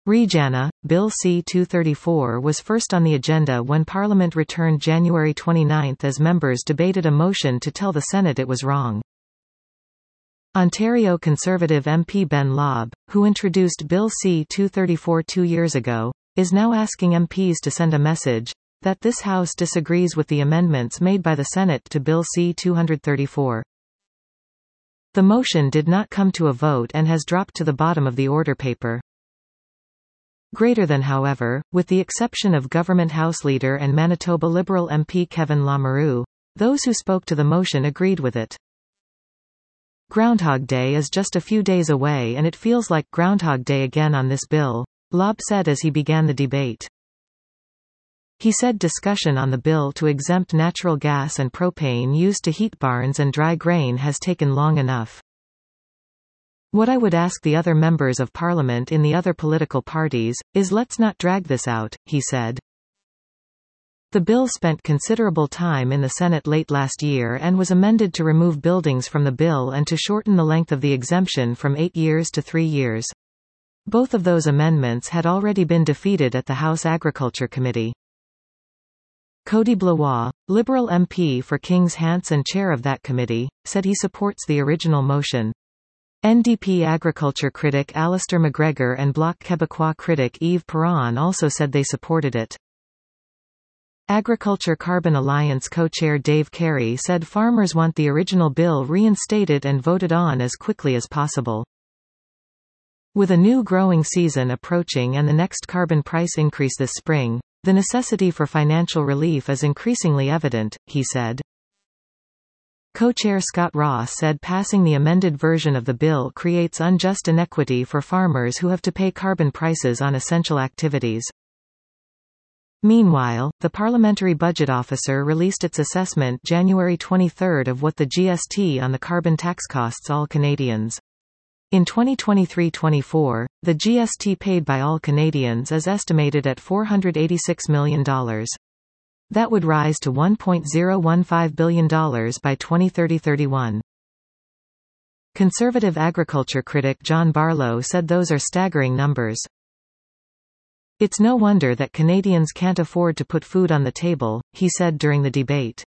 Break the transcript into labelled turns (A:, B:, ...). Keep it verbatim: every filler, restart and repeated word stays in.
A: Regana, Bill C two thirty-four was first on the agenda when Parliament returned January twenty-ninth as members debated a motion to tell the Senate it was wrong. Ontario Conservative M P Ben Lobb, who introduced Bill C two thirty-four two years ago, is now asking M Ps to send a message that this House disagrees with the amendments made by the Senate to Bill C two thirty-four. The motion did not come to a vote and has dropped to the bottom of the order paper. Greater than however, with the exception of Government House Leader and Manitoba Liberal M P Kevin Lamoureux, those who spoke to the motion agreed with it. Groundhog Day is just a few days away and it feels like Groundhog Day again on this bill, Lobb said as he began the debate. He said discussion on the bill to exempt natural gas and propane used to heat barns and dry grain has taken long enough. What I would ask the other members of Parliament in the other political parties, is let's not drag this out, he said. The bill spent considerable time in the Senate late last year and was amended to remove buildings from the bill and to shorten the length of the exemption from eight years to three years. Both of those amendments had already been defeated at the House Agriculture Committee. Cody Blois, Liberal M P for Kings Hants and chair of that committee, said he supports the original motion. N D P agriculture critic Alistair McGregor and Bloc Québécois critic Yves Perron also said they supported it. Agriculture Carbon Alliance co-chair Dave Carey said farmers want the original bill reinstated and voted on as quickly as possible. With a new growing season approaching and the next carbon price increase this spring, the necessity for financial relief is increasingly evident, he said. Co-chair Scott Ross said passing the amended version of the bill creates unjust inequity for farmers who have to pay carbon prices on essential activities. Meanwhile, the Parliamentary Budget Officer released its assessment January twenty-third of what the G S T on the carbon tax costs all Canadians. In twenty twenty-three twenty-four, the G S T paid by all Canadians is estimated at four hundred eighty-six million dollars. That would rise to one point zero one five billion dollars by twenty thirty to thirty-one. Conservative agriculture critic John Barlow said those are staggering numbers. It's no wonder that Canadians can't afford to put food on the table, he said during the debate.